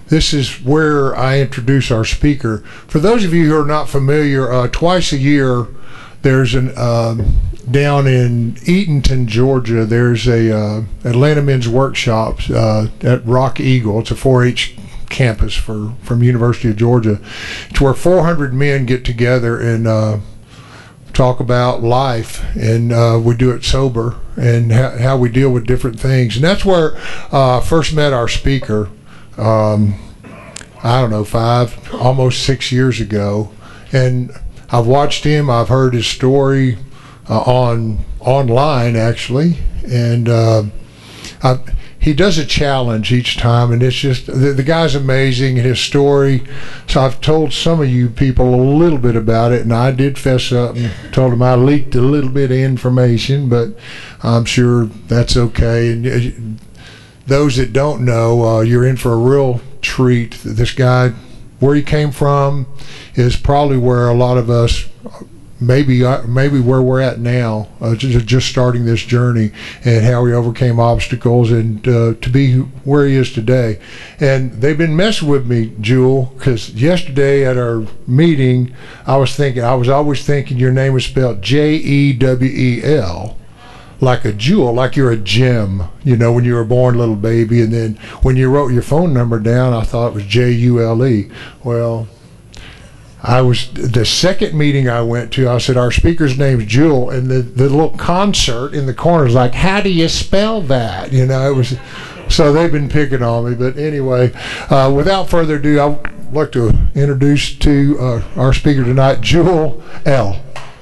this is where I introduce our speaker. For those of you who are not familiar, twice a year there's an down in Eatonton, Georgia, there's a Atlanta Men's Workshops at Rock Eagle. It's a 4-H campus from University of Georgia. It's where 400 men get together and talk about life, and we do it sober and how we deal with different things. And that's where I first met our speaker. I don't know, almost 6 years ago, and I've watched him. I've heard his story online actually, and he does a challenge each time, and it's just the guy's amazing, and his story. So I've told some of you people a little bit about it, and I did fess up and told him I leaked a little bit of information, but I'm sure that's okay. And those that don't know, you're in for a real treat. This guy, where he came from is probably where a lot of us, maybe where we're at now, just starting this journey, and how he overcame obstacles, and to be where he is today. And they've been messing with me, Jewel, because yesterday at our meeting, I was always thinking your name was spelled Jewel, like a jewel, like you're a gem, when you were born, little baby. And then when you wrote your phone number down, I thought it was Jule. Well, the second meeting I went to, I said, our speaker's name's Jewel, and the little concert in the corner was like, how do you spell that? It was, so they've been picking on me. But anyway, without further ado, I'd like to introduce to our speaker tonight, Jewel L.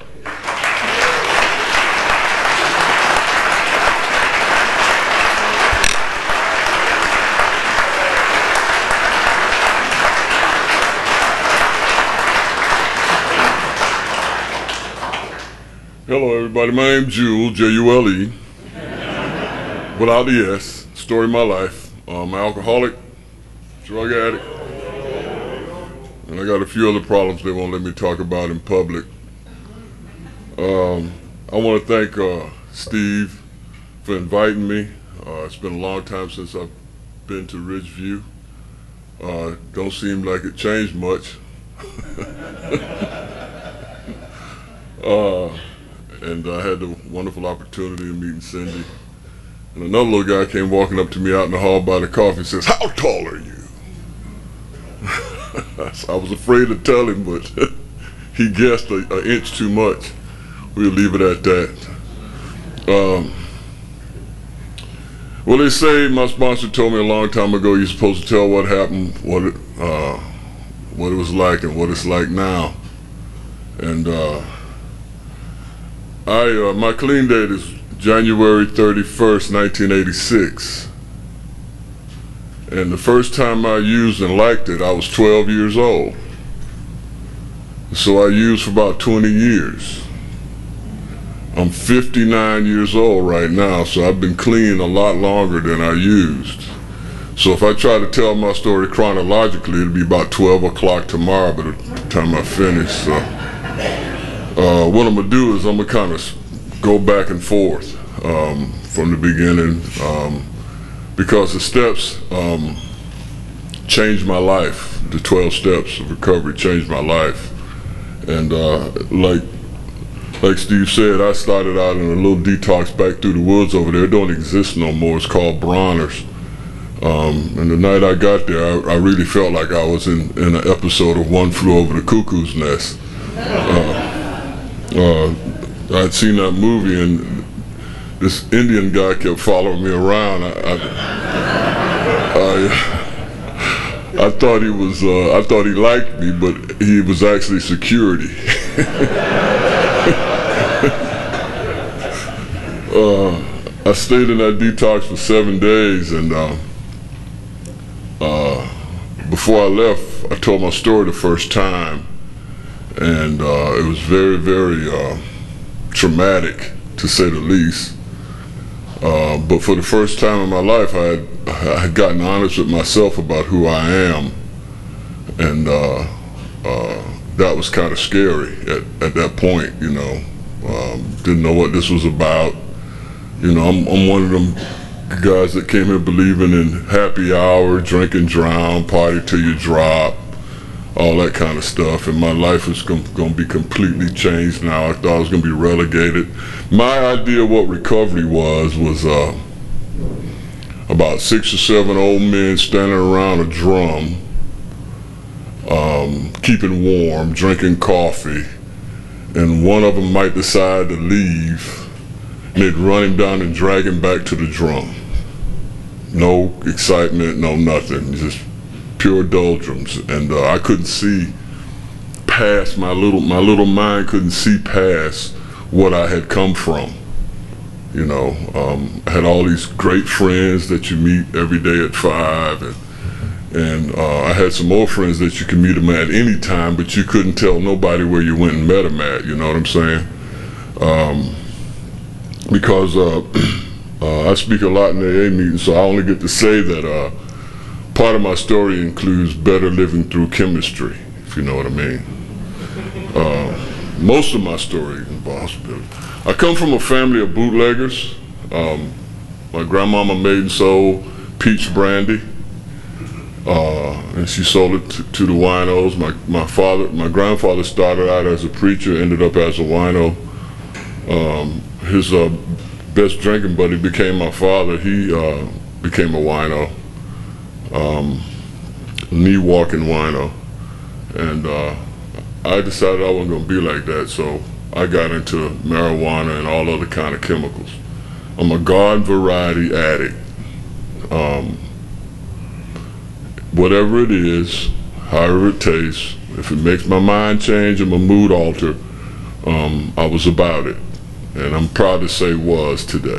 Hello everybody, my name's Jule, Jule, without the S, story of my life. I'm an alcoholic, drug addict, and I got a few other problems they won't let me talk about in public. I want to thank Steve for inviting me. It's been a long time since I've been to Ridgeview. Don't seem like it changed much. And I had the wonderful opportunity of meeting Cindy. And another little guy came walking up to me out in the hall by the coffee and says, how tall are you? I was afraid to tell him, but he guessed an inch too much. We'll leave it at that. Well, they say, my sponsor told me a long time ago, you're supposed to tell what happened, what it was like, and what it's like now. And my clean date is January 31st, 1986. And the first time I used and liked it, I was 12 years old. So I used for about 20 years. I'm 59 years old right now, so I've been clean a lot longer than I used. So if I try to tell my story chronologically, it'll be about 12 o'clock tomorrow by the time I finish. So what I'm gonna do is I'm gonna kind of go back and forth from the beginning, because the steps changed my life. The 12 steps of recovery changed my life. And like Steve said, I started out in a little detox back through the woods over there. It don't exist no more. It's called Bronner's. And the night I got there, I really felt like I was in an episode of One Flew Over the Cuckoo's Nest. I'd seen that movie, and this Indian guy kept following me around. I thought he was, I thought he liked me, but he was actually security. I stayed in that detox for 7 days, and before I left, I told my story the first time, and it was very, very traumatic, to say the least. But for the first time in my life, I had gotten honest with myself about who I am, and that was kind of scary at that point, you know. Didn't know what this was about. You know, I'm one of them guys that came here believing in happy hour, drink and drown, party till you drop, all that kind of stuff. And my life is going to be completely changed now. I thought I was going to be relegated. My idea of what recovery was about 6 or 7 old men standing around a drum, keeping warm, drinking coffee, and one of them might decide to leave, and they'd run him down and drag him back to the drum. No excitement, no nothing, just pure doldrums. And I couldn't see past, my little mind couldn't see past what I had come from. You know, I had all these great friends that you meet every day at 5, and I had some more friends that you could meet them at any time, but you couldn't tell nobody where you went and met them at, you know what I'm saying? Because I speak a lot in the AA meetings, so I only get to say that part of my story includes better living through chemistry, if you know what I mean. Most of my story involves building. I come from a family of bootleggers. My grandmama made and sold peach brandy, and she sold it to the winos. My grandfather started out as a preacher, ended up as a wino. His best drinking buddy became my father. He became a wino, knee walking wino, and I decided I wasn't going to be like that, so I got into marijuana and all other kind of chemicals. I'm a garden variety addict. Whatever it is, however it tastes, if it makes my mind change and my mood alter, I was about it. And I'm proud to say was today.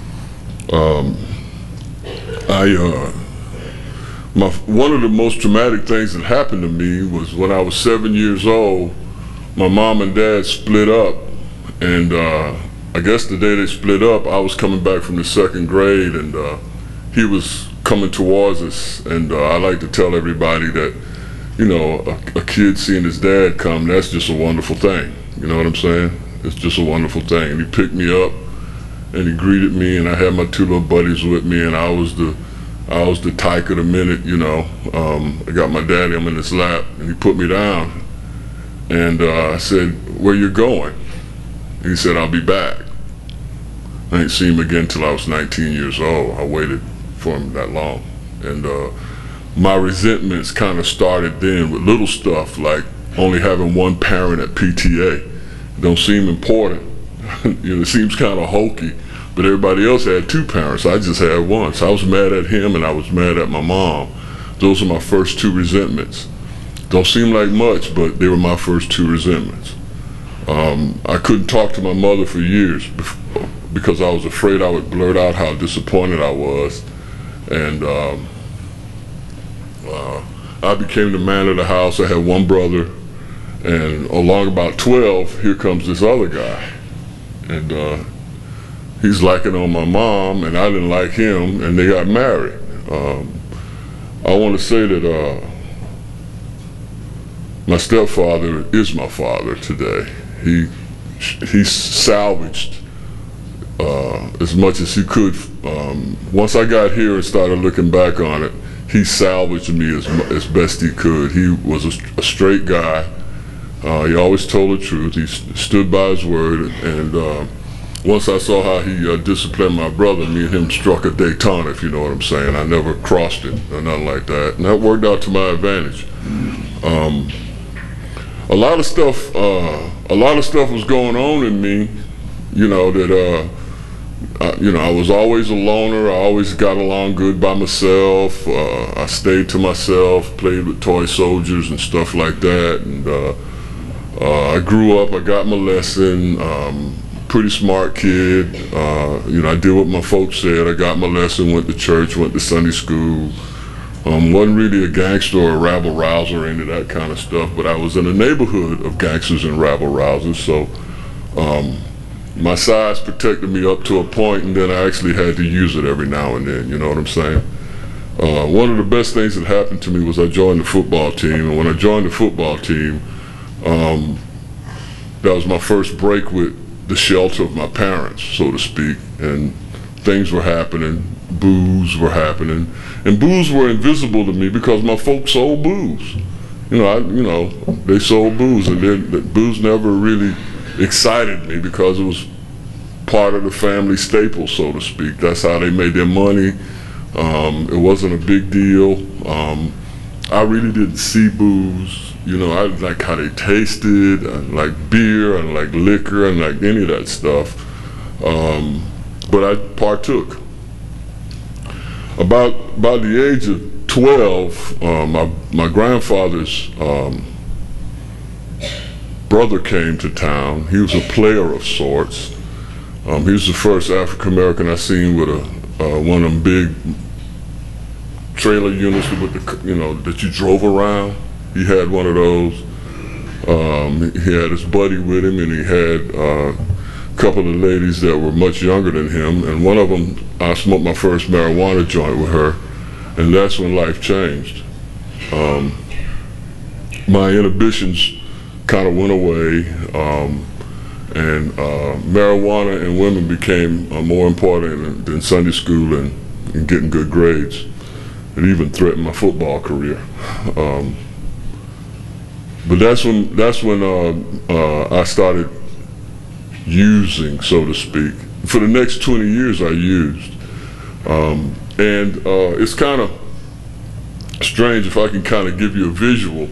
One of the most traumatic things that happened to me was when I was 7 years old. My mom and dad split up, and I guess the day they split up, I was coming back from the 2nd grade, and he was coming towards us, and I like to tell everybody that, you know, a kid seeing his dad come, that's just a wonderful thing. You know what I'm saying? It's just a wonderful thing. And he picked me up, and he greeted me, and I had my 2 little buddies with me, and I was the tyke of the minute, you know. I got my daddy, I'm in his lap, and he put me down. And I said, "Where you going?" He said, "I'll be back." I didn't see him again till I was 19 years old. I waited for him that long. And my resentments kind of started then with little stuff like only having one parent at PTA. It don't seem important. You know, it seems kind of hokey, but everybody else had 2 parents. I just had one. So I was mad at him and I was mad at my mom. Those are my first 2 resentments. Don't seem like much, but they were my first 2 resentments. I couldn't talk to my mother for years because I was afraid I would blurt out how disappointed I was. And I became the man of the house. I had one brother, and along about 12, here comes this other guy. And he's liking on my mom, and I didn't like him, and they got married. I want to say that my stepfather is my father today. He salvaged as much as he could. Once I got here and started looking back on it, he salvaged me as best he could. He was a straight guy. He always told the truth. He stood by his word. And once I saw how he disciplined my brother, me and him struck a Daytona, if you know what I'm saying. I never crossed it or nothing like that. And that worked out to my advantage. A lot of stuff was going on in me, you know, that I was always a loner. I always got along good by myself. I stayed to myself, played with toy soldiers and stuff like that. And I grew up. I got my lesson. Pretty smart kid. I did what my folks said. I got my lesson. Went to church. Went to Sunday school. Wasn't really a gangster or a rabble-rouser or any of that kind of stuff, but I was in a neighborhood of gangsters and rabble-rousers, so my size protected me up to a point, and then I actually had to use it every now and then, you know what I'm saying? One of the best things that happened to me was I joined the football team, and when I joined the football team, that was my first break with the shelter of my parents, so to speak, and things were happening. booze were happening, and booze were invisible to me because my folks sold booze. They sold booze, and booze never really excited me because it was part of the family staple, so to speak. That's how they made their money. It wasn't a big deal. I really didn't see booze. I didn't like how they tasted. I didn't like beer. I didn't like liquor. I didn't like any of that stuff. But I partook. About the age of 12, my grandfather's brother came to town. He was a player of sorts. He was the first African American I seen with one of them big trailer units with that you drove around. He had one of those. He had his buddy with him, and he had a couple of ladies that were much younger than him. And one of them, I smoked my first marijuana joint with her, and that's when life changed. My inhibitions kind of went away, and marijuana and women became more important than Sunday school and getting good grades. It even threatened my football career. But that's when I started using, so to speak. For the next 20 years I used. And it's kind of strange if I can kind of give you a visual.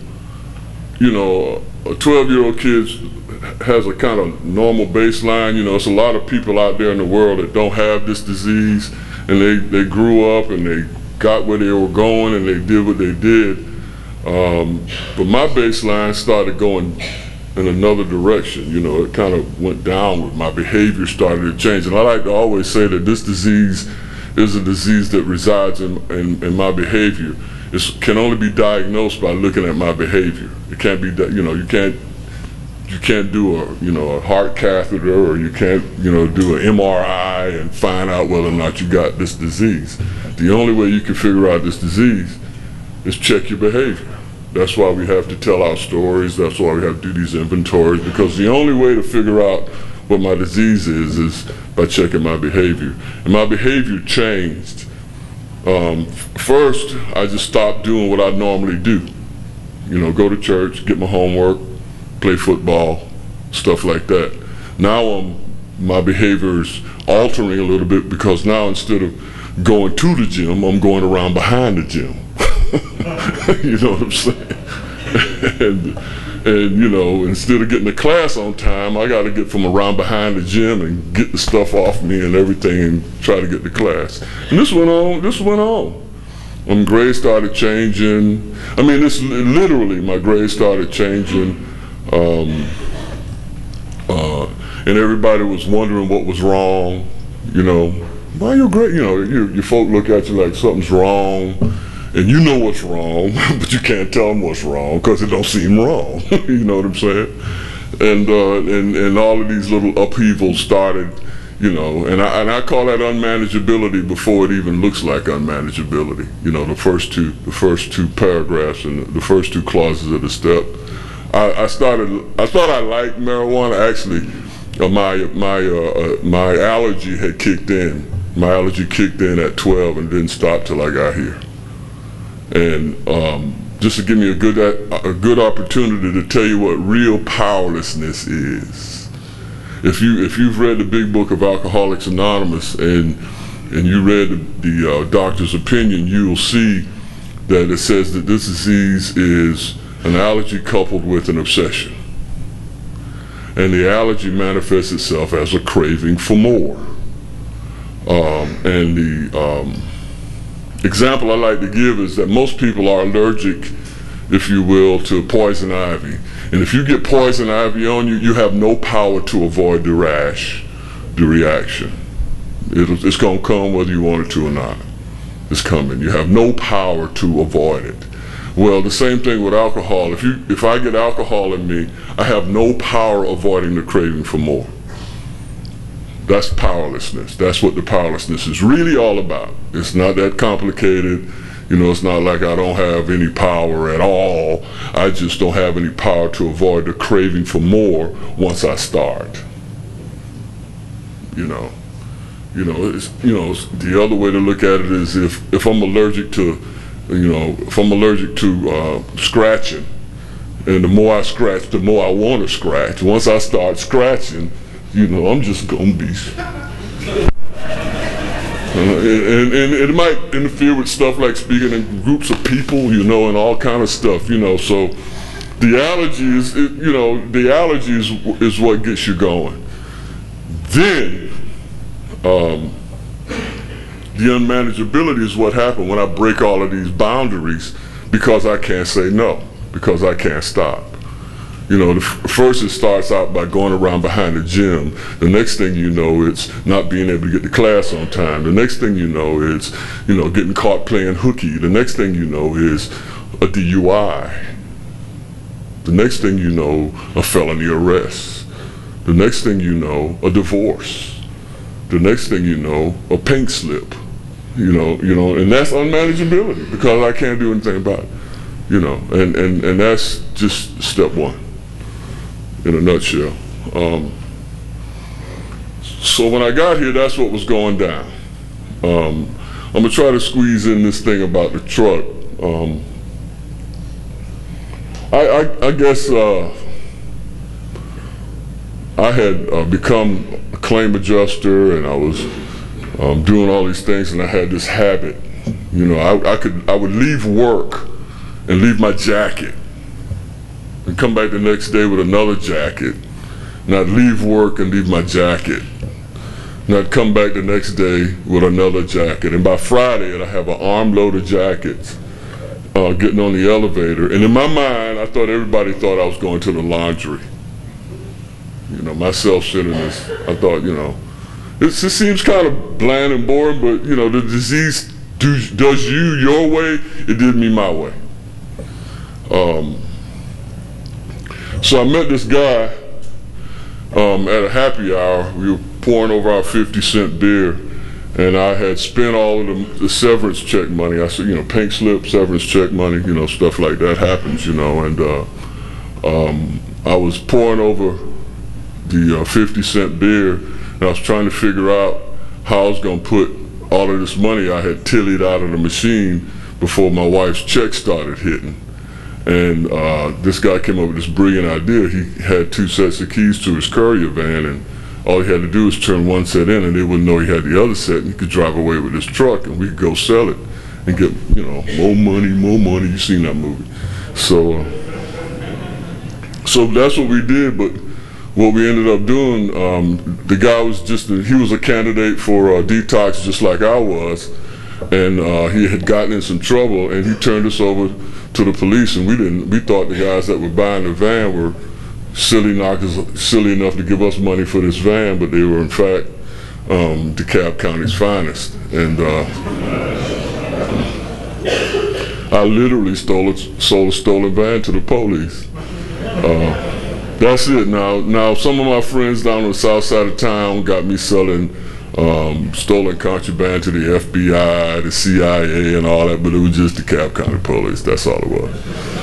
A 12-year-old kid has a kind of normal baseline. It's a lot of people out there in the world that don't have this disease, and they grew up and they got where they were going and they did what they did. But my baseline started going in another direction. It kind of went downward. My behavior started to change. And I like to always say that this disease is a disease that resides in my behavior. It can only be diagnosed by looking at my behavior. It can't be, you can't do a heart catheter, or you can't, do an MRI and find out whether or not you got this disease. The only way you can figure out this disease is check your behavior. That's why we have to tell our stories. That's why we have to do these inventories, because the only way to figure out what my disease is by checking my behavior. And my behavior changed. First, I just stopped doing what I normally do. Go to church, get my homework, play football, stuff like that. Now my behavior is altering a little bit, because now instead of going to the gym, I'm going around behind the gym. You know what I'm saying? and instead of getting to class on time, I got to get from around behind the gym and get the stuff off me and everything and try to get to class. And this went on. Grades started changing. Literally, my grades started changing. And everybody was wondering what was wrong. Why your grade? Your folk look at you like something's wrong. And you know what's wrong, but you can't tell them what's wrong because it don't seem wrong. You know what I'm saying? And all of these little upheavals started, and I call that unmanageability before it even looks like unmanageability. The first two paragraphs and the first two clauses of the step. I thought I liked marijuana. Actually, my allergy had kicked in. My allergy kicked in at 12 and didn't stop till I got here. And just to give me a good opportunity to tell you what real powerlessness is. If you've read the big book of Alcoholics Anonymous and you read the doctor's opinion, you'll see that it says that this disease is an allergy coupled with an obsession. And the allergy manifests itself as a craving for more. And the example I like to give is that most people are allergic, if you will, to poison ivy. And if you get poison ivy on you, you have no power to avoid the rash, the reaction. It's going to come whether you want it to or not. It's coming. You have no power to avoid it. Well, the same thing with alcohol. If I get alcohol in me, I have no power avoiding the craving for more. That's powerlessness. That's what the powerlessness is really all about. It's not that complicated. It's not like I don't have any power at all. I just don't have any power to avoid the craving for more once I start. The other way to look at it is if I'm allergic to, scratching, and the more I scratch, the more I want to scratch. Once I start scratching, I'm just gonna be. And it might interfere with stuff like speaking in groups of people, and all kind of stuff, So the allergy is what gets you going. Then the unmanageability is what happened when I break all of these boundaries because I can't say no, because I can't stop. First it starts out by going around behind the gym. The next thing you know, it's not being able to get to class on time. The next thing you know is, getting caught playing hooky. The next thing you know is a DUI. The next thing you know, a felony arrest. The next thing you know, a divorce. The next thing you know, a pink slip. And that's unmanageability because I can't do anything about it. And that's just step one. In a nutshell. So when I got here, that's what was going down. I'm gonna try to squeeze in this thing about the truck. I guess I had become a claim adjuster, and I was doing all these things, and I had this habit. I would leave work and leave my jacket and come back the next day with another jacket. And I'd leave work and leave my jacket. And I'd come back the next day with another jacket. And by Friday, I'd have an armload of jackets getting on the elevator. And in my mind, I thought everybody thought I was going to the laundry. Myself sitting this, I thought, it seems kind of bland and boring, but, the disease does you your way, it did me my way. So I met this guy at a happy hour. We were pouring over our 50-cent beer, and I had spent all of the severance check money. I said, pink slip, severance check money, stuff like that happens, and I was pouring over the 50-cent beer, and I was trying to figure out how I was going to put all of this money I had tillied out of the machine before my wife's check started hitting. And this guy came up with this brilliant idea. He had 2 sets of keys to his courier van, and all he had to do was turn one set in, and they wouldn't know he had the other set, and he could drive away with his truck, and we could go sell it and get, more money. You've seen that movie. So that's what we did, but what we ended up doing, the guy was he was a candidate for detox just like I was, and he had gotten in some trouble, and he turned us over to the police, and we thought the guys that were buying the van were silly enough to give us money for this van, but they were in fact DeKalb County's finest. And I literally sold a stolen van to the police. That's it. Now some of my friends down on the south side of town got me selling stolen contraband to the FBI, the CIA, and all that, but it was just the DeKalb County Police. That's all it was.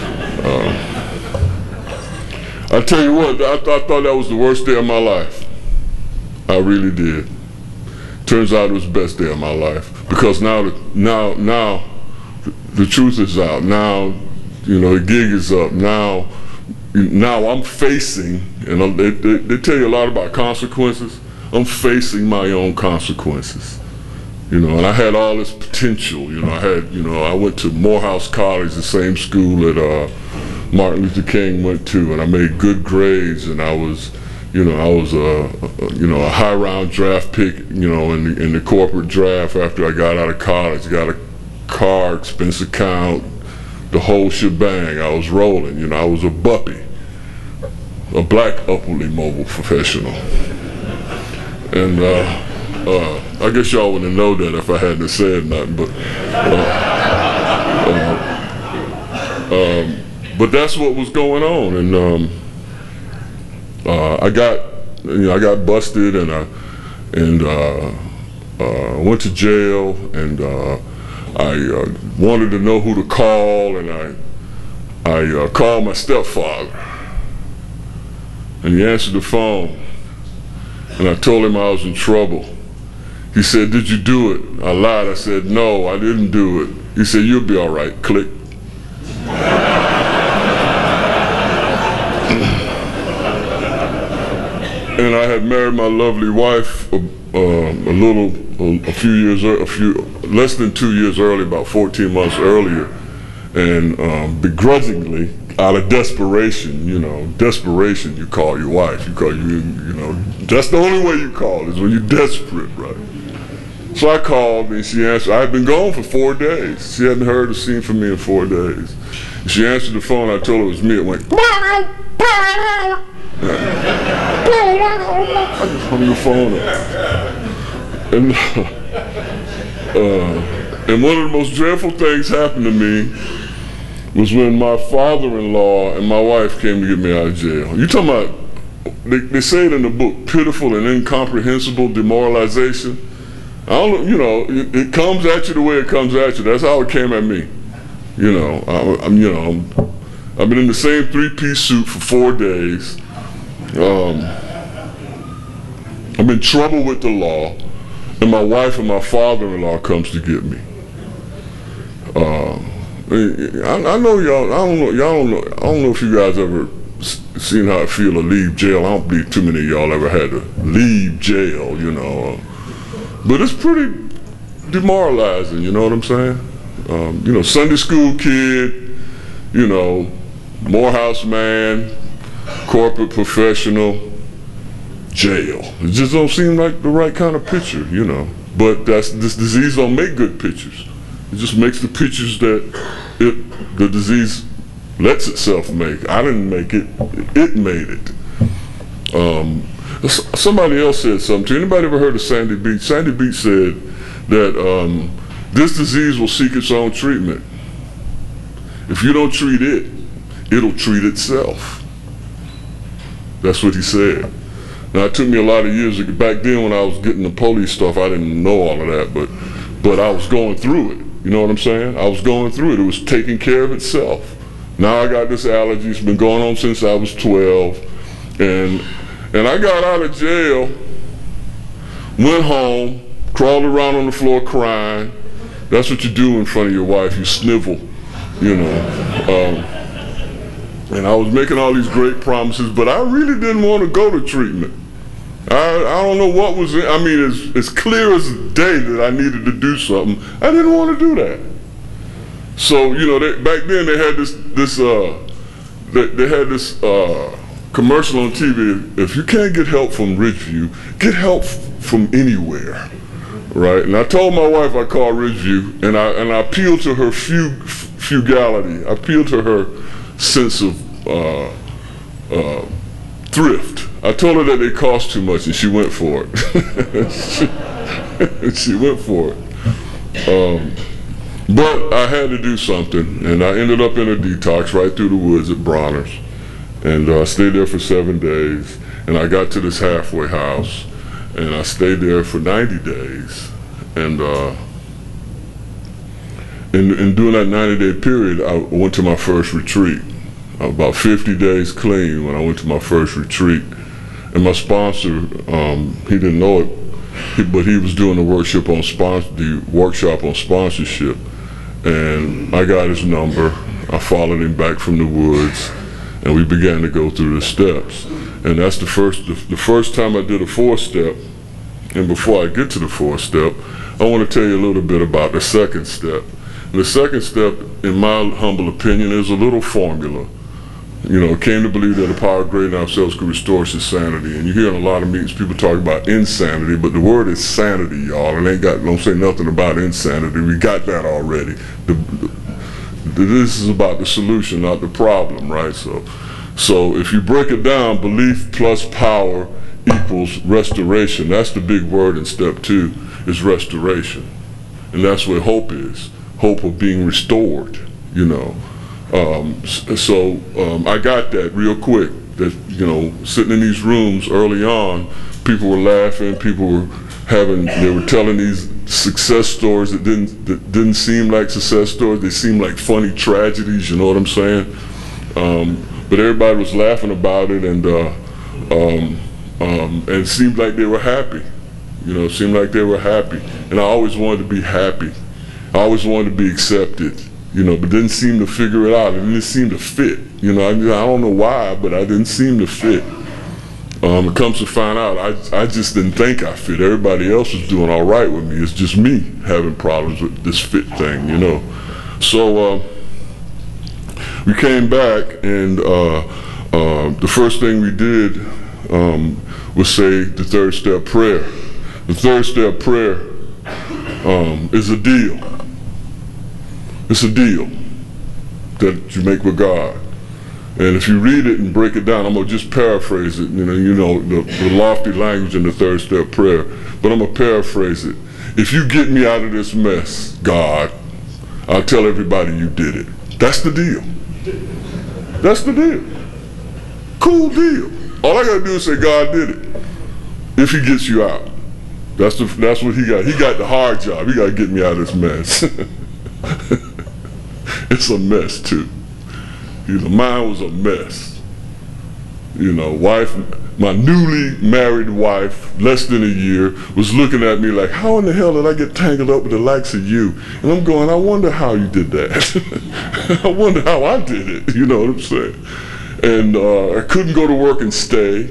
I tell you what, I thought that was the worst day of my life. I really did. Turns out it was the best day of my life, because now the truth is out. Now, the gig is up. Now I'm facing, and they tell you a lot about consequences. I'm facing my own consequences, and I had all this potential. I went to Morehouse College, the same school that Martin Luther King went to, and I made good grades, and I was a high round draft pick, in the corporate draft after I got out of college. Got a car, expense account, the whole shebang. I was rolling. I was a buppy, a black upwardly mobile professional. And I guess y'all wouldn't know that if I hadn't said nothing, but that's what was going on. And I got busted, and I went to jail, and I wanted to know who to call, and I called my stepfather, and he answered the phone. And I told him I was in trouble. He said, did you do it? I lied. I said, no, I didn't do it. He said, you'll be all right. Click. And I had married my lovely wife less than 2 years early, about 14 months earlier, and begrudgingly, out of desperation, desperation, you call your wife. That's the only way you call is when you're desperate, right? So I called and she answered. I had been gone for 4 days. She hadn't heard or seen from me in 4 days. And she answered the phone. I told her it was me. It went. I just hung the phone up. And one of the most dreadful things happened to me was when my father-in-law and my wife came to get me out of jail. You talking about, they say it in the book, pitiful and incomprehensible demoralization. I don't know, it comes at you the way it comes at you. That's how it came at me. I've been in the same 3-piece suit for 4 days. I'm in trouble with the law, and my wife and my father-in-law comes to get me. I know y'all. I don't know if you guys ever seen how it feel to leave jail. I don't believe too many of y'all ever had to leave jail, but it's pretty demoralizing. You know what I'm saying? Sunday school kid, Morehouse man, corporate professional, jail. It just don't seem like the right kind of picture, But this disease don't make good pictures. It just makes the pictures that the disease lets itself make. I didn't make it, it made it. Somebody else said something. Anybody ever heard of Sandy Beach? Sandy Beach said that this disease will seek its own treatment. If you don't treat it, it'll treat itself. That's what he said. Now, it took me a lot of years. Back then when I was getting the police stuff, I didn't know all of that, but I was going through it. You know what I'm saying? I was going through it. It was taking care of itself. Now I got this allergy. It's been going on since I was 12. And I got out of jail, went home, crawled around on the floor crying. That's what you do in front of your wife. You snivel, and I was making all these great promises, but I really didn't want to go to treatment. I don't know what was, it's clear as day that I needed to do something. I didn't want to do that. So, back then they had this commercial on TV. If you can't get help from Ridgeview, get help from anywhere, right? And I told my wife I called Ridgeview, and I appealed to her frugality. I appealed to her sense of thrift. I told her that they cost too much, and she went for it. She went for it. But I had to do something, and I ended up in a detox right through the woods at Bronner's, and I stayed there for 7 days, and I got to this halfway house, and I stayed there for 90 days, and during that 90-day period, I went to my first retreat. About 50 days clean when I went to my first retreat. And my sponsor, he didn't know it, but he was doing the workshop on sponsorship. And I got his number. I followed him back from the woods, and we began to go through the steps. And that's the first time I did a 4-step. And before I get to the 4th step, I want to tell you a little bit about the 2nd step. And the 2nd step, in my humble opinion, is a little formula. Came to believe that the power greater than ourselves could restore us to sanity. And you hear in a lot of meetings people talk about insanity, but the word is sanity, y'all. And don't say nothing about insanity. We got that already. This is about the solution, not the problem, right? So if you break it down, belief plus power equals restoration. That's the big word in step 2, is restoration. And that's where hope is. Hope of being restored, I got that real quick. That sitting in these rooms early on, people were laughing. People were they were telling these success stories that didn't seem like success stories. They seemed like funny tragedies. You know what I'm saying? But everybody was laughing about it, and it seemed like they were happy. You know, it seemed like they were happy. And I always wanted to be happy. I always wanted to be accepted, you know, but didn't seem to figure it out. It didn't seem to fit. You know, I don't know why, but I didn't seem to fit. It comes to find out, I just didn't think I fit. Everybody else was doing all right with me. It's just me having problems with this fit thing, you know. So we came back, and the first thing we did was say the third step prayer. The third step prayer is a deal. It's a deal that you make with God. And if you read it and break it down, I'm going to just paraphrase it, you know the lofty language in the third step prayer, but I'm going to paraphrase it. If you get me out of this mess, God, I'll tell everybody you did it. That's the deal. That's the deal. Cool deal. All I got to do is say God did it. If he gets you out. That's what he got. He got the hard job. He got to get me out of this mess. It's a mess too. You know, mine was a mess. You know, my newly married wife, less than a year, was looking at me like, how in the hell did I get tangled up with the likes of you? And I'm going, I wonder how you did that. I wonder how I did it. You know what I'm saying? And I couldn't go to work and stay.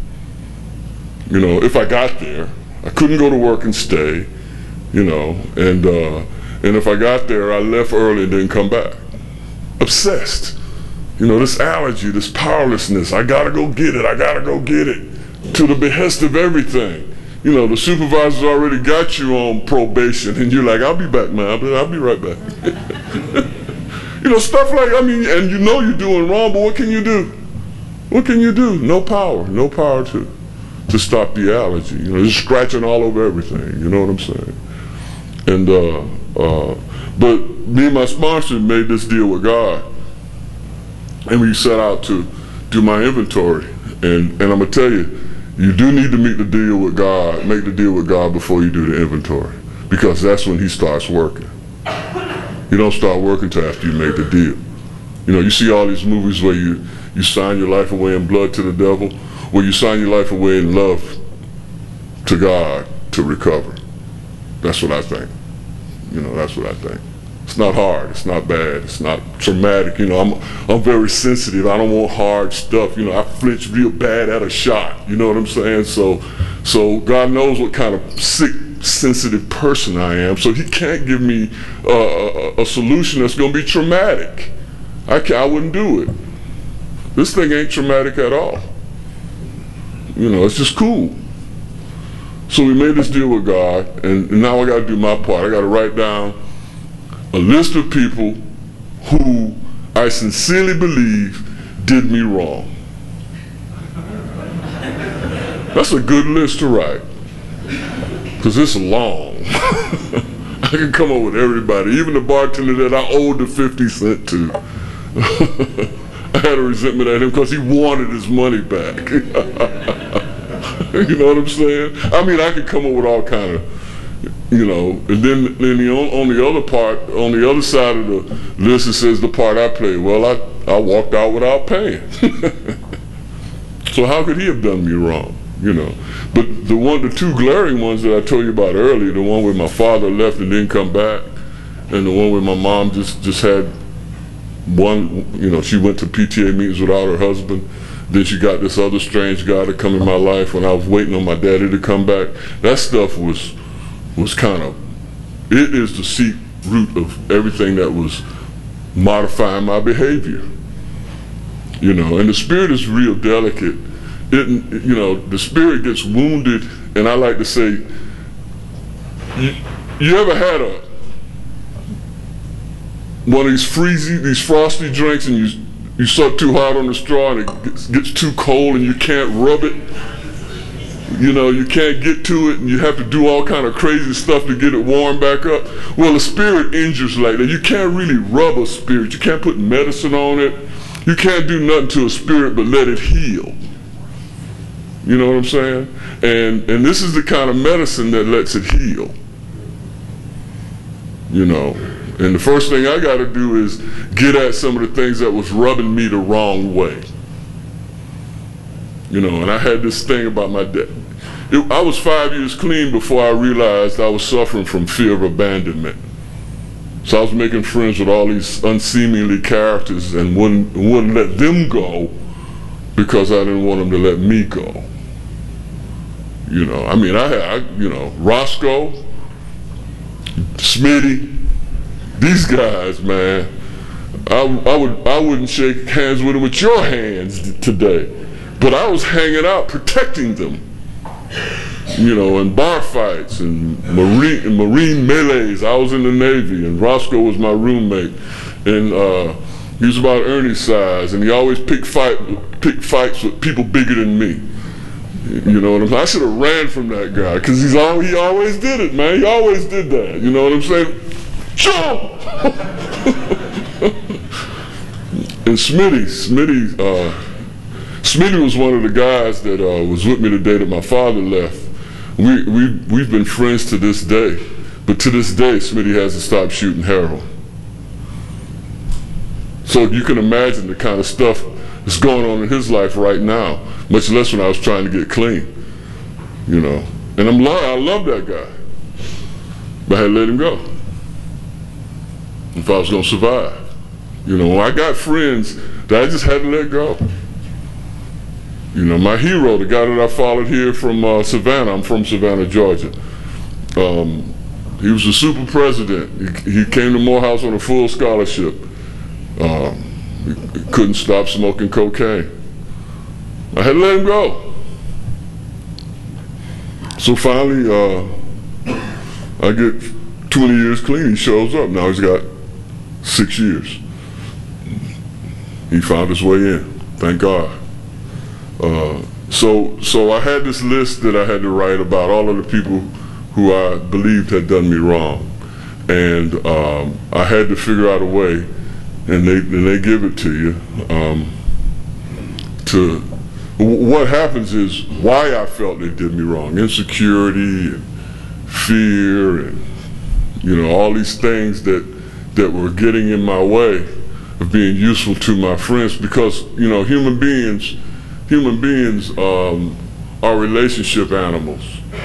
You know, if I got there, I couldn't go to work and stay. You know, and if I got there, I left early and didn't come back. Obsessed. You know, this allergy, this powerlessness, I gotta go get it, to the behest of everything. You know, the supervisor's already got you on probation, and you're like, I'll be back, man, I'll be right back. You know, stuff like, I mean, and you know you're doing wrong, but what can you do? What can you do? No power to stop the allergy. You know, just scratching all over everything, you know what I'm saying? And, but me and my sponsor made this deal with God. And we set out to do my inventory. And I'm going to tell you, you do need to make the deal with God before you do the inventory. Because that's when he starts working. You don't start working till after you make the deal. You know, you see all these movies where you sign your life away in blood to the devil, where you sign your life away in love to God to recover. That's what I think. You know, that's what I think. It's not hard, it's not bad, it's not traumatic. You know, I'm very sensitive. I don't want hard stuff. You know, I flinch real bad at a shot. You know what I'm saying? So God knows what kind of sick, sensitive person I am. So he can't give me a solution that's going to be traumatic. I wouldn't do it. This thing ain't traumatic at all. You know, it's just cool. So we made this deal with God, and now I got to do my part. I got to write down a list of people who I sincerely believe did me wrong. That's a good list to write, because it's long. I can come up with everybody, even the bartender that I owed the 50 cents to. I had a resentment at him because he wanted his money back. You know what I'm saying? I mean, I could come up with all kind of, you know, and then on the other side of the list, it says the part I played. Well, I walked out without paying. So how could he have done me wrong? You know, but the two glaring ones that I told you about earlier, the one where my father left and didn't come back, and the one where my mom just had one, you know, she went to PTA meetings without her husband. Then she got this other strange guy to come in my life when I was waiting on my daddy to come back. That stuff was kind of, it is the seat root of everything that was modifying my behavior. You know, and the spirit is real delicate. You know, the spirit gets wounded, and I like to say, you ever had one of these frosty drinks, and you suck too hard on the straw and it gets too cold and you can't rub it? You know, you can't get to it and you have to do all kind of crazy stuff to get it warm back up. Well, a spirit injures like that. You can't really rub a spirit. You can't put medicine on it. You can't do nothing to a spirit but let it heal. You know what I'm saying? And this is the kind of medicine that lets it heal. You know, and the first thing I got to do is get at some of the things that was rubbing me the wrong way. You know, and I had this thing about my dad. I was 5 years clean before I realized I was suffering from fear of abandonment. So I was making friends with all these unseemly characters and wouldn't let them go because I didn't want them to let me go. You know, I mean, I had, you know, Roscoe, Smitty, these guys, man. I wouldn't shake hands with them with your hands today, but I was hanging out protecting them. You know, in bar fights and marine melees. I was in the Navy, and Roscoe was my roommate, and he was about Ernie's size, and he always picked fights with people bigger than me. You know what I'm saying? I should have ran from that guy, because he always did it, man. He always did that. You know what I'm saying? Jump! And Smitty was one of the guys that was with me the day that my father left. We've been friends to this day, but to this day, Smitty hasn't stopped shooting heroin. So you can imagine the kind of stuff that's going on in his life right now, much less when I was trying to get clean. You know, and I love that guy, but I had to let him go if I was going to survive. You know, I got friends that I just had to let go. You know, my hero, the guy that I followed here from Savannah, I'm from Savannah, Georgia. He was a super president. He came to Morehouse on a full scholarship. He couldn't stop smoking cocaine. I had to let him go. So finally, I get 20 years clean. He shows up. Now he's got 6 years. He found his way in, thank God. So I had this list that I had to write about all of the people who I believed had done me wrong, and I had to figure out a way, and they give it to you. What happens is why I felt they did me wrong: insecurity and fear, and you know, all these things that were getting in my way of being useful to my friends, because you know, human beings are relationship animals.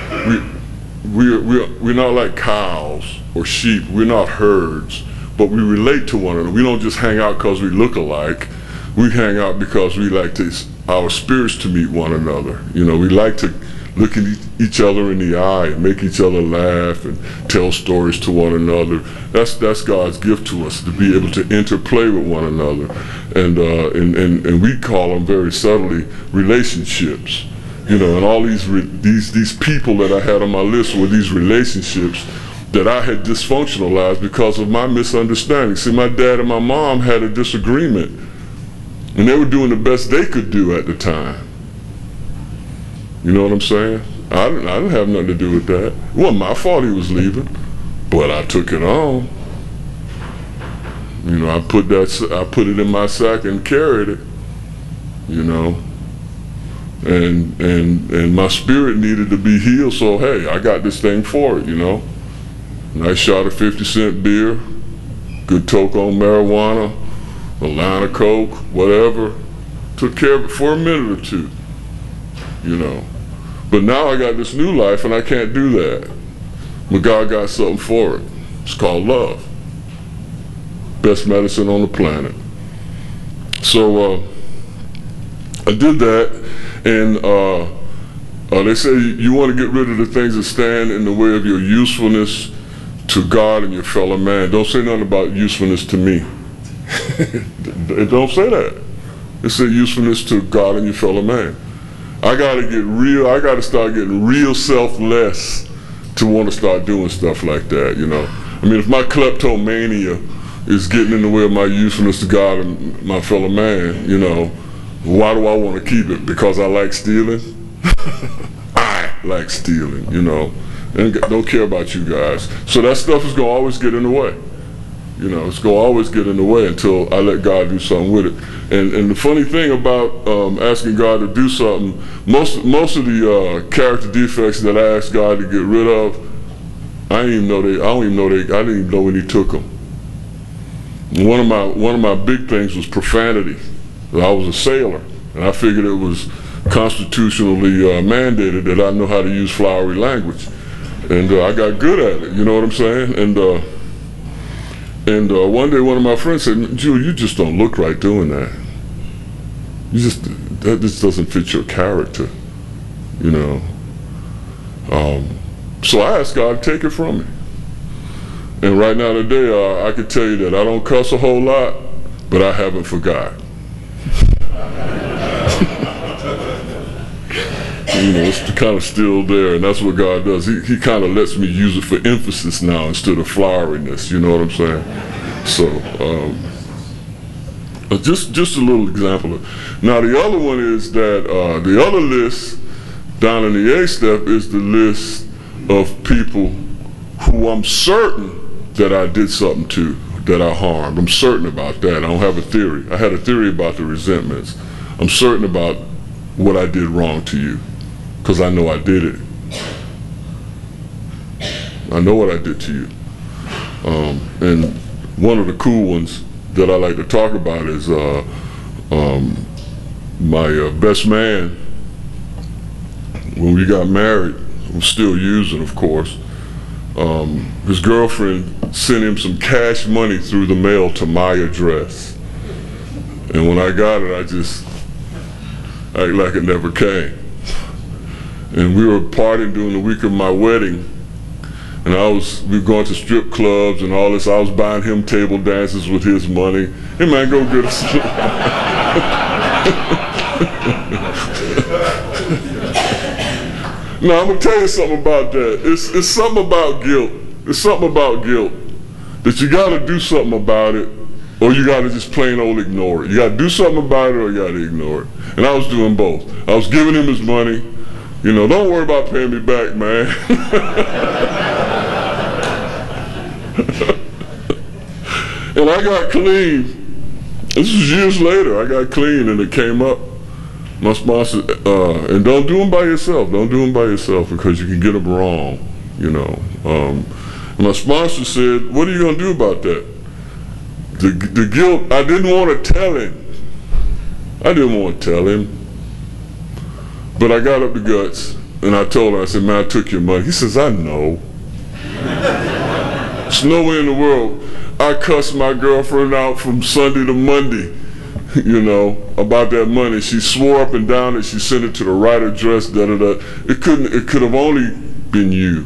We're not like cows or sheep. We're not herds, but we relate to one another. We don't just hang out because we look alike. We hang out because we like our spirits to meet one another. You know, we like to look at each other in the eye and make each other laugh and tell stories to one another. That's God's gift to us, to be able to interplay with one another, and we call them very subtly relationships. You know, and all these people that I had on my list were these relationships that I had dysfunctionalized because of my misunderstanding. See, my dad and my mom had a disagreement, and they were doing the best they could do at the time. You know what I'm saying? I didn't have nothing to do with that. It wasn't my fault he was leaving, but I took it on. You know, I put it in my sack and carried it. You know, and my spirit needed to be healed. So hey, I got this thing for it. You know, nice shot of 50-cent beer, good toke on marijuana, a line of coke, whatever. Took care of it for a minute or two. You know, but now I got this new life and I can't do that. But God got something for it. It's called love. Best medicine on the planet. So I did that, and they say you want to get rid of the things that stand in the way of your usefulness to God and your fellow man. Don't say nothing about usefulness to me. Don't say that. It said usefulness to God and your fellow man. I gotta start getting real selfless to want to start doing stuff like that, you know. I mean, if my kleptomania is getting in the way of my usefulness to God and my fellow man, you know, why do I want to keep it? Because I like stealing? I like stealing, you know, and don't care about you guys. So that stuff is going to always get in the way. You know, it's going to always get in the way until I let God do something with it. And the funny thing about asking God to do something, most of the character defects that I asked God to get rid of, I didn't even know when He took them. One of my big things was profanity. I was a sailor, and I figured it was constitutionally mandated that I know how to use flowery language, and I got good at it. You know what I'm saying? And one day, one of my friends said, "Jewel, you just don't look right doing that. That just doesn't fit your character, you know." So I asked God to take it from me. And right now today, I can tell you that I don't cuss a whole lot, but I haven't forgot. You know, it's kind of still there, and that's what God does. He kind of lets me use it for emphasis now instead of floweriness. You know what I'm saying? So, just a little example. Now, the other one is that the other list down in the A step is the list of people who I'm certain that I did something to, that I harmed. I'm certain about that. I don't have a theory. I had a theory about the resentments. I'm certain about what I did wrong to you, because I know I did it. I know what I did to you. And one of the cool ones that I like to talk about is my best man. When we got married, I'm still using, of course. His girlfriend sent him some cash money through the mail to my address. And when I got it, I just act like it never came. And we were partying during the week of my wedding, and we were going to strip clubs and all this. I was buying him table dances with his money. Hey man, go get us. Now I'm gonna tell you something about that. It's something about guilt. It's something about guilt that you gotta do something about it, or you gotta just plain old ignore it. You gotta do something about it, or you gotta ignore it. And I was doing both. I was giving him his money. You know, don't worry about paying me back, man. And I got clean. This was years later. I got clean, and it came up. My sponsor, and don't do them by yourself. Don't do them by yourself, because you can get them wrong, you know. And my sponsor said, "What are you going to do about that?" The guilt, I didn't want to tell him. But I got up the guts, and I told him, I said, "Man, I took your money." He says, "I know." There's no way in the world I cussed my girlfriend out from Sunday to Monday, you know, about that money. She swore up and down that she sent it to the right address, da-da-da. It could have only been you.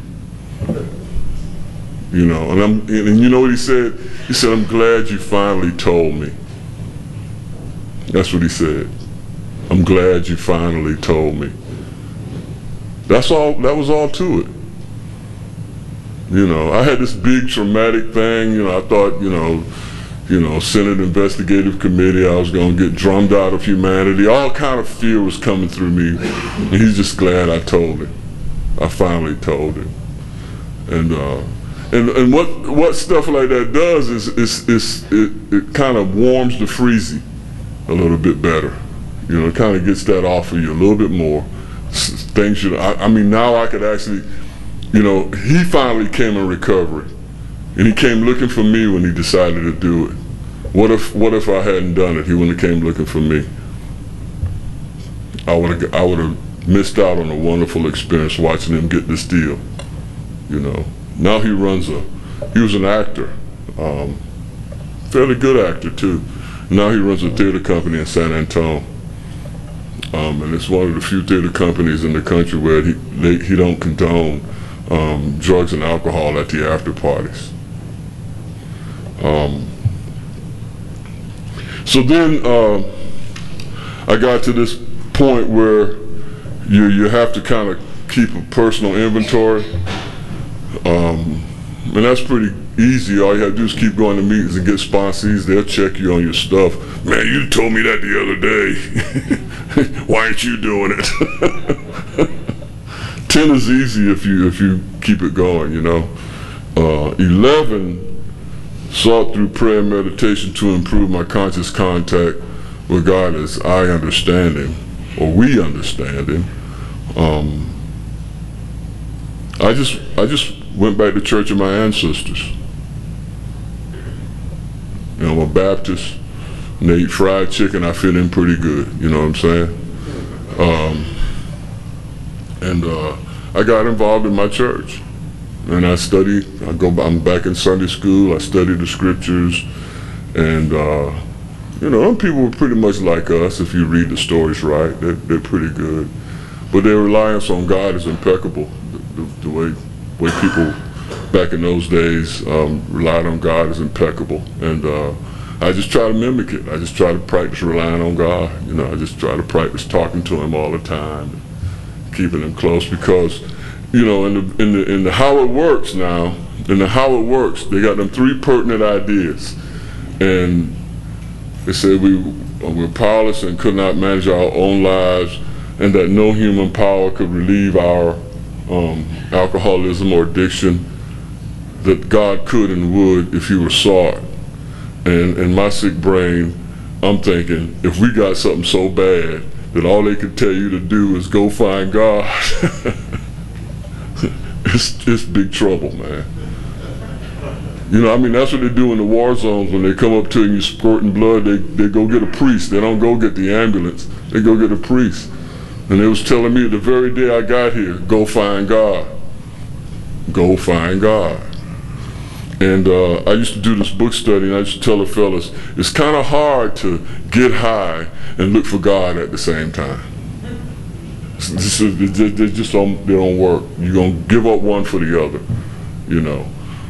You know, and you know what he said? He said, "I'm glad you finally told me." That's what he said. "I'm glad you finally told me." That's all, that was all to it. You know, I had this big traumatic thing, you know, I thought, you know, Senate Investigative Committee, I was going to get drummed out of humanity. All kind of fear was coming through me. And he's just glad I told him. I finally told him. And what stuff like that does is it kind of warms the freezy a little bit better. You know, it kind of gets that off of you a little bit more. Things I mean, now I could actually, you know, he finally came in recovery. And he came looking for me when he decided to do it. What if I hadn't done it? He wouldn't have came looking for me. I would have missed out on a wonderful experience watching him get this deal. You know. Now he was an actor, fairly good actor too. Now he runs a theater company in San Antonio. And it's one of the few theater companies in the country where he don't condone drugs and alcohol at the after parties. So then I got to this point where you have to kind of keep a personal inventory, and that's pretty easy. All you have to do is keep going to meetings and get sponsees. They'll check you on your stuff. "Man, you told me that the other day. Why aren't you doing it?" 10 is easy if you keep it going, you know. 11, sought through prayer and meditation to improve my conscious contact with God as I understand Him, or we understand Him. I just went back to church of my ancestors. You know, I'm a Baptist, and they eat fried chicken. I fit in pretty good. You know what I'm saying? And I got involved in my church, and I studied. I'm back in Sunday school. I studied the scriptures, and you know, some people were pretty much like us. If you read the stories right, they're pretty good, but their reliance on God is impeccable. The way people back in those days relied on God is impeccable, and I just try to mimic it. I just try to practice relying on God. You know, I just try to practice talking to Him all the time, keeping Him close, because, you know, in the how it works now, in the how it works, they got them 3 pertinent ideas, and they said we're powerless and could not manage our own lives, and that no human power could relieve our alcoholism or addiction, that God could and would if He were sought. And in my sick brain, I'm thinking, if we got something so bad that all they could tell you to do is go find God, it's big trouble, man. You know, I mean, that's what they do in the war zones. When they come up to you and you're squirting blood, they go get a priest. They don't go get the ambulance. They go get a priest. And they was telling me the very day I got here, go find God. Go find God. And I used to do this book study, and I used to tell the fellas, it's kind of hard to get high and look for God at the same time. They just don't work. You're going to give up one for the other, you know.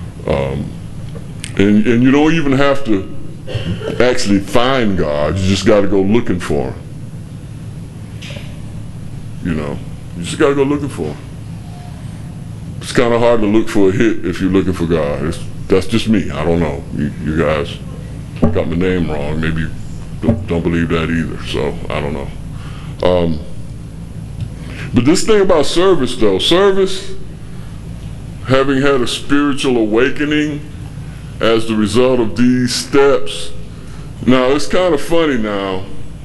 And you don't even have to actually find God. You just got to go looking for Him. You know, you just got to go looking for Him. It's kind of hard to look for a hit if you're looking for God. That's just me. I don't know. You guys got my name wrong. Maybe you don't believe that either. So I don't know. But this thing about service, though, service, having had a spiritual awakening as the result of these steps. Now it's kind of funny now.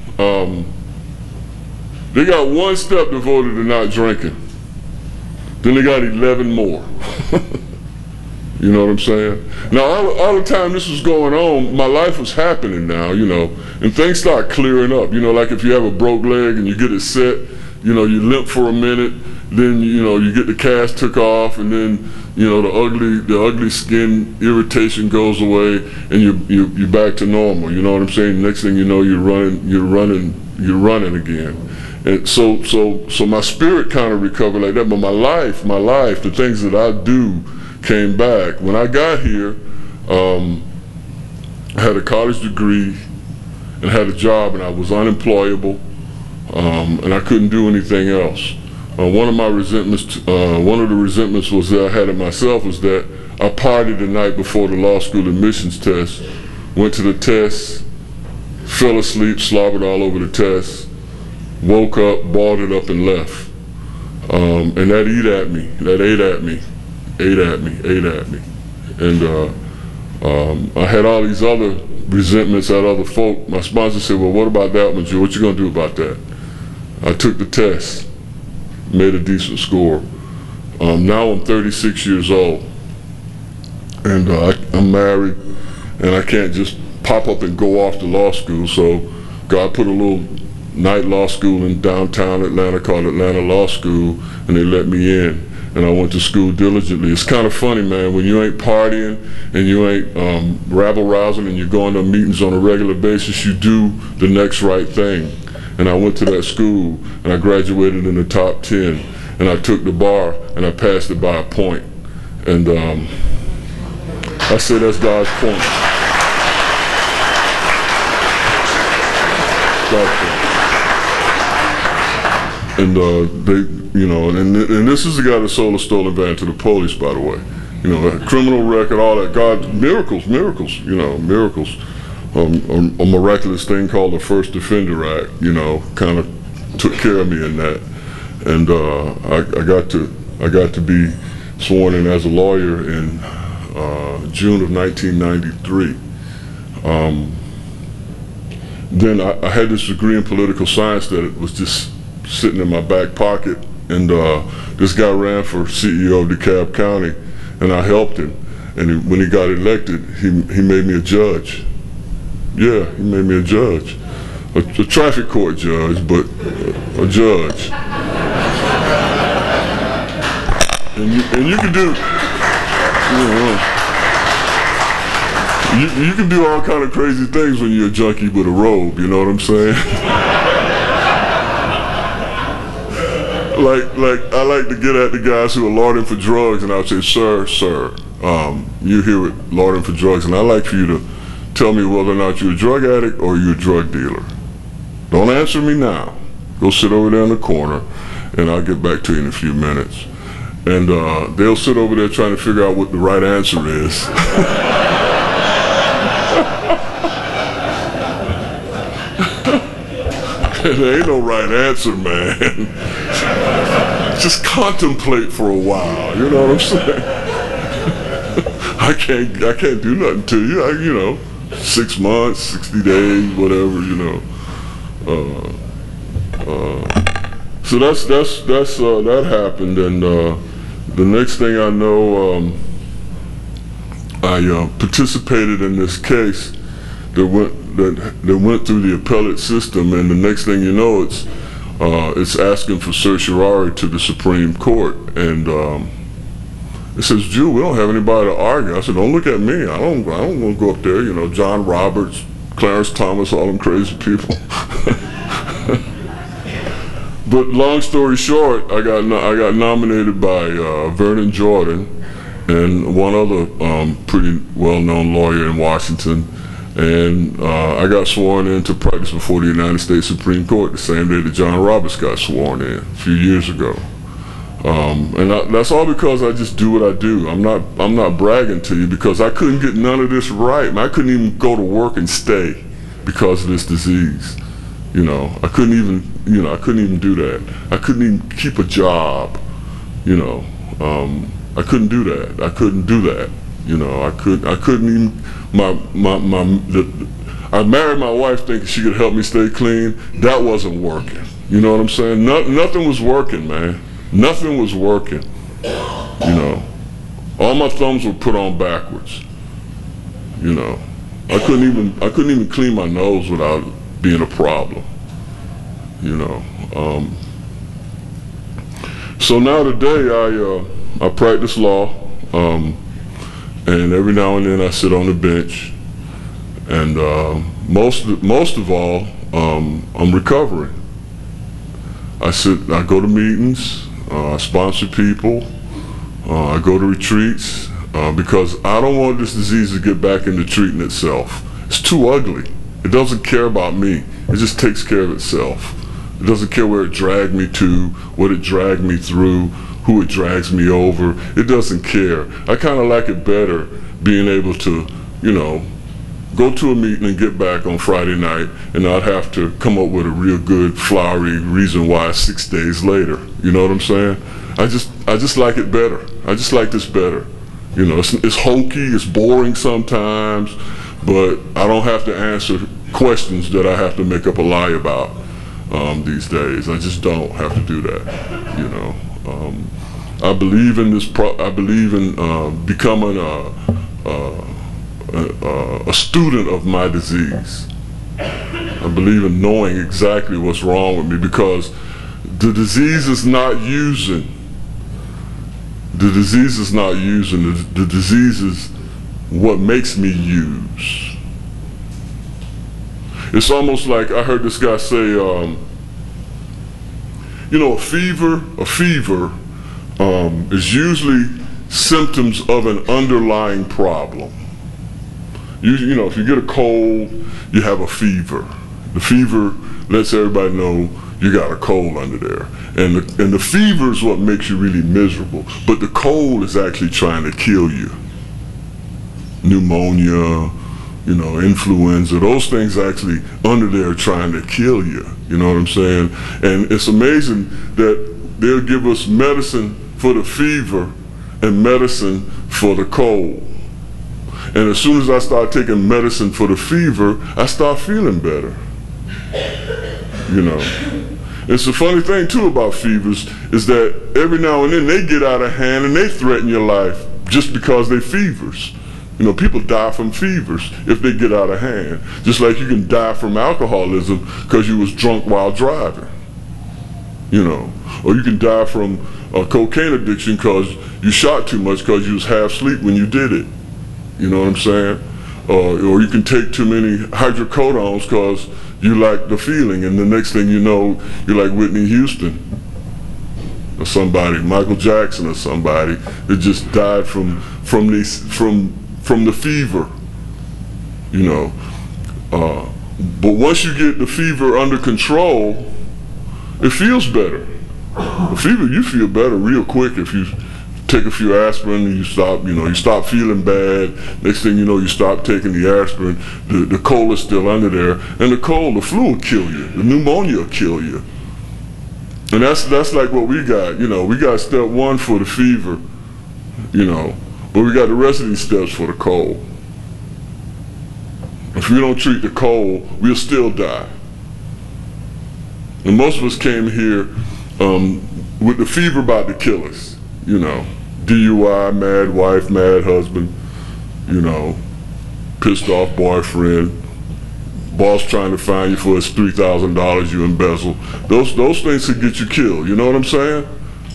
They got 1 step devoted to not drinking. Then they got 11 more. You know what I'm saying? Now, all the time this was going on, my life was happening now, you know, and things start clearing up. You know, like if you have a broke leg and you get it set, you know, you limp for a minute, then, you know, you get the cast took off, and then, you know, the ugly skin irritation goes away, and you're back to normal. You know what I'm saying? Next thing you know, you're running again. And so my spirit kind of recovered like that, but my life, the things that I do came back. When I got here, I had a college degree and had a job, and I was unemployable, and I couldn't do anything else. One of the resentments was that I had it myself was that I partied the night before the law school admissions test, went to the test, fell asleep, slobbered all over the test, woke up, balled it up, and left. And that ate at me. And I had all these other resentments at other folk. My sponsor said, well, what about that one, Joe? What you gonna do about that? I took the test, made a decent score. Now I'm 36 years old, and I'm married, and I can't just pop up and go off to law school. So God put a little night law school in downtown Atlanta called Atlanta Law School, and they let me in, and I went to school diligently. It's kind of funny, man, when you ain't partying and you ain't rabble-rousing and you're going to meetings on a regular basis, you do the next right thing. And I went to that school, and I graduated in the top 10, and I took the bar, and I passed it by a point. And I say that's God's point. God's point. And they, you know, and this is the guy that sold a stolen van to the police, by the way. You know, a criminal record, all that. God, miracles, you know, miracles. A miraculous thing called the First Defender Act, you know, kind of took care of me in that. And I got to be sworn in as a lawyer in June of 1993. Then I had this degree in political science that was just sitting in my back pocket, and this guy ran for CEO of DeKalb County, and I helped him. And when he got elected, he made me a judge. Yeah, he made me a judge. a traffic court judge, but a judge. And you can do, you can do all kind of crazy things when you're a junkie with a robe, you know what I'm saying? like I like to get at the guys who are lauding for drugs, and I'll say, sir, you're here with lauding for drugs, and I'd like for you to tell me whether or not you're a drug addict or you're a drug dealer. Don't answer me now. Go sit over there in the corner, and I'll get back to you in a few minutes. And they'll sit over there trying to figure out what the right answer is. There ain't no right answer, man. Just contemplate for a while, you know what I'm saying? I can't do nothing to you. 6 months, 60 days, whatever, So that happened, and the next thing I know, I participated in this case that went through the appellate system, and the next thing you know, it's asking for certiorari to the Supreme Court, and it says, Jew, we don't have anybody to argue. I said, don't look at me. I don't want to go up there. John Roberts, Clarence Thomas, all them crazy people. But long story short, I got nominated by Vernon Jordan and one other pretty well-known lawyer in Washington, and I got sworn in to practice before the United States Supreme Court the same day that John Roberts got sworn in a few years ago. And that's all because I just do what I do. I'm not bragging to you, because I couldn't get none of this right. I couldn't even go to work and stay because of this disease. I couldn't even do that. I couldn't even keep a job. I couldn't do that. I couldn't do that. I couldn't even. I married my wife thinking she could help me stay clean. That wasn't working. You know what I'm saying? Nothing was working, man. Nothing was working. All my thumbs were put on backwards. I couldn't even clean my nose without being a problem. So now today I practice law, and every now and then I sit on the bench, and most of all I'm recovering. I go to meetings, I sponsor people, I go to retreats, because I don't want this disease to get back into treating itself. It's too ugly. It doesn't care about me. It just takes care of itself. It doesn't care where it dragged me to, what it dragged me through, who it drags me over. It doesn't care. I kind of like it better being able to, go to a meeting and get back on Friday night and not have to come up with a real good, flowery reason why 6 days later. You know what I'm saying? I just like it better. I just like this better. It's hokey, it's boring sometimes, but I don't have to answer questions that I have to make up a lie about these days. I just don't have to do that. I believe in this. I believe in becoming a student of my disease. I believe in knowing exactly what's wrong with me, because the disease is not using. The disease is not using. The disease is what makes me use. It's almost like I heard this guy say, a fever is usually symptoms of an underlying problem. If you get a cold, you have a fever. The fever lets everybody know you got a cold under there. And the fever is what makes you really miserable. But the cold is actually trying to kill you. Pneumonia, influenza, those things actually under there trying to kill you. You know what I'm saying? And it's amazing that they'll give us medicine for the fever and medicine for the cold. And as soon as I start taking medicine for the fever, I start feeling better. It's a funny thing too about fevers is that every now and then they get out of hand and they threaten your life just because they fevers. You know, people die from fevers if they get out of hand. Just like you can die from alcoholism because you was drunk while driving. You know, or you can die from cocaine addiction because you shot too much because you was half asleep when you did it. You know what I'm saying? Or you can take too many hydrocodones because you like the feeling, and the next thing you know, you're like Whitney Houston or somebody, Michael Jackson or somebody that just died from the fever. You know, but once you get the fever under control, it feels better. The fever, you feel better real quick if you take a few aspirin and you stop feeling bad. Next thing you know, you stop taking the aspirin. The cold is still under there, and the flu will kill you. The pneumonia will kill you. And that's like what we got. You know, we got step 1 for the fever, you know, but we got the rest of these steps for the cold. If we don't treat the cold, we'll still die. And most of us came here with the fever about to kill us, you know. DUI, mad wife, mad husband, you know, pissed off boyfriend, boss trying to fine you for his $3,000 you embezzle. Those things could get you killed, you know what I'm saying?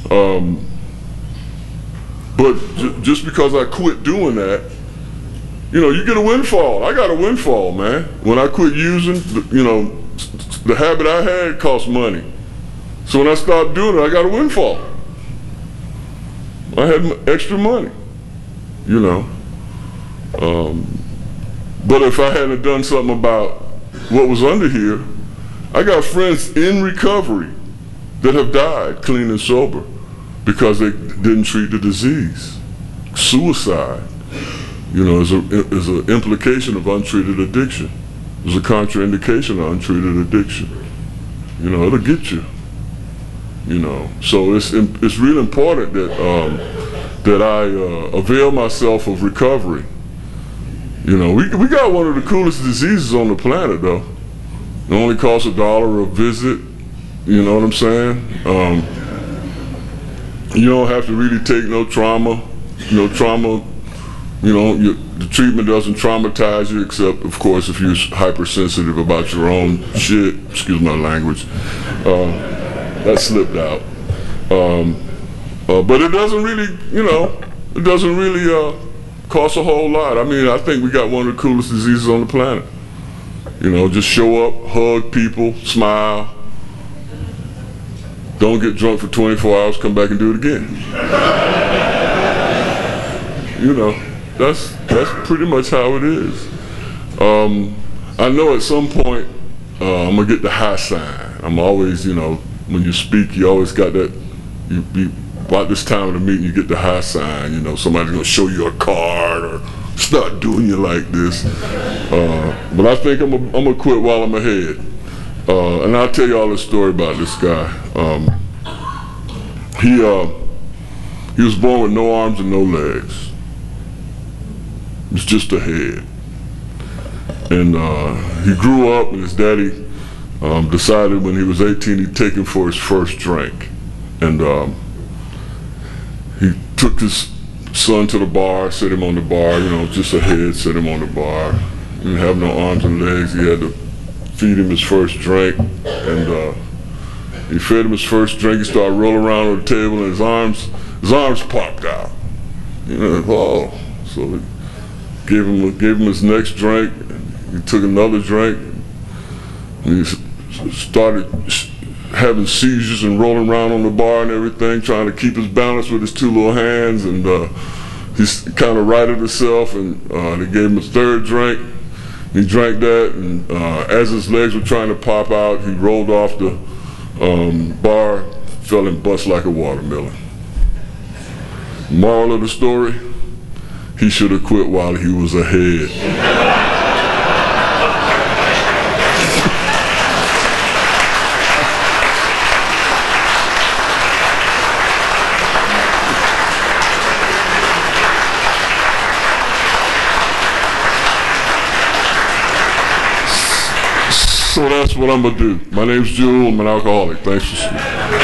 But just because I quit doing that, you know, you get a windfall. I got a windfall, man. When I quit using, you know, the habit I had cost money. So when I stopped doing it, I got a windfall. I had extra money, you know. But if I hadn't done something about what was under here, I got friends in recovery that have died clean and sober because they didn't treat the disease. Suicide, you know, is an implication of untreated addiction. It's a contraindication of untreated addiction. You know, it'll get you. You know, so it's real important that I avail myself of recovery. You know, we got one of the coolest diseases on the planet, though. It only costs $1 a visit. You know what I'm saying? You don't have to really take no trauma. You know, trauma. You know, the treatment doesn't traumatize you, except, of course, if you're hypersensitive about your own shit. Excuse my language. That slipped out. But it doesn't really, you know, it doesn't really cost a whole lot. I mean, I think we got one of the coolest diseases on the planet. You know, just show up, hug people, smile. Don't get drunk for 24 hours, come back and do it again. You know, that's pretty much how it is. I know at some point I'm gonna get the high sign. I'm always, you know, when you speak, you always got that. About this time of the meeting, you get the high sign. You know, somebody's gonna show you a card or start doing you like this. But I think I'm gonna quit while I'm ahead. And I'll tell you all this story about this guy. He was born with no arms and no legs. It's just a head. And he grew up, and his daddy decided when he was 18 he'd take him for his first drink. And he took his son to the bar, set him on the bar, you know, just a head, set him on the bar. He didn't have no arms and legs. He had to feed him his first drink. And he fed him his first drink. He started rolling around on the table, and his arms popped out. You know, oh. So he gave him his next drink. He took another drink. And he started having seizures and rolling around on the bar and everything, trying to keep his balance with his two little hands. And he kind of righted himself, and they gave him a third drink. He drank that, and as his legs were trying to pop out, he rolled off the bar, fell and bust like a watermelon. Moral of the story, he should have quit while he was ahead. So that's what I'm gonna do. My name's Jewel, I'm an alcoholic. Thanks for speaking.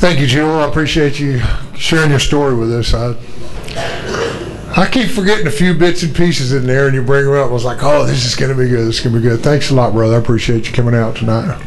Thank you, Jewel. I appreciate you sharing your story with us. I keep forgetting a few bits and pieces in there, and you bring them up. I was like, oh, this is going to be good. This is going to be good. Thanks a lot, brother. I appreciate you coming out tonight.